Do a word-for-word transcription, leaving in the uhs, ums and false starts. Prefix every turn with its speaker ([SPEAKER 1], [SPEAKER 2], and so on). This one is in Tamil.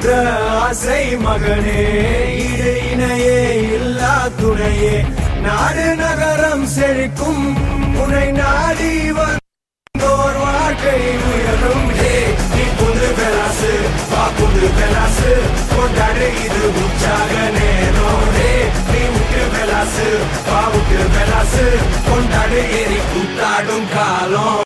[SPEAKER 1] பெற்ற ஆசை மகனே, இடு இணையே இல்லா துணையே, நாடு நகரம் செழிக்கும் உனை நாடி வந்தோர் வாழ்க்கை உயரும். ஹே நீ புது பெலாசு, வா புது பெலாசு, கொண்டாடு இது உற்சாக நேரம். ஹே நீ விட்டு பெலாசு, வா விட்டு பெலாசு, கொண்டாடு ஏறி கூத்தாடும் காலம்.